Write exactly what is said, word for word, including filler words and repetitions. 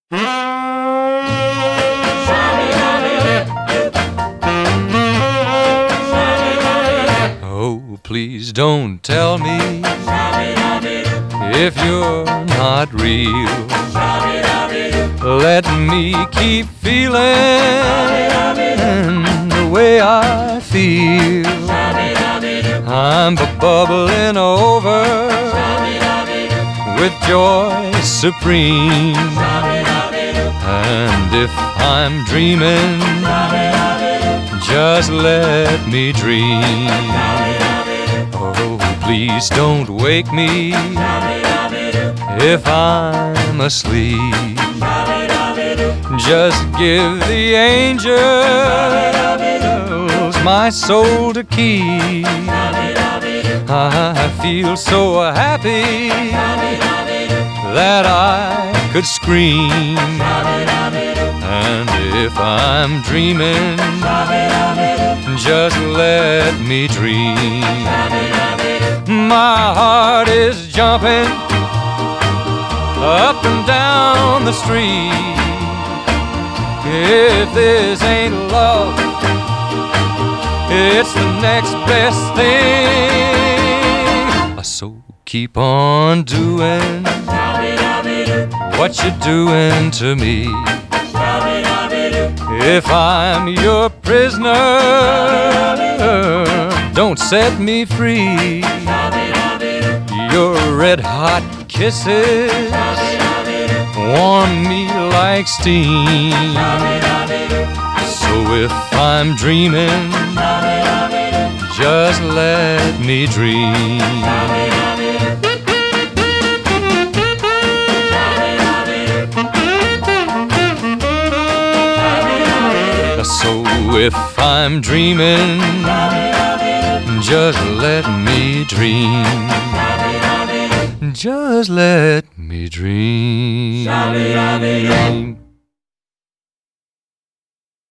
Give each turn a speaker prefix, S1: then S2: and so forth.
S1: Oh, please don't tell me if you're not real. Let me keep feeling the way I feel. I'm bubbling over with joy supreme. And if I'm dreaming, just let me dream. Oh, please don't wake me if I'm asleep. Just give the angels my soul to keep. I feel so happy that I could scream. And if I'm dreaming, just let me dream. My heart is jumping up and down the street. If this ain't love, it's the next best thing. So keep on doing what you're doing to me. If I'm your prisoner, don't set me free. Your red hot kisses warm me like steam. So if I'm dreaming, just let me dream. So if I'm dreaming, just let me dream. Just let me dream.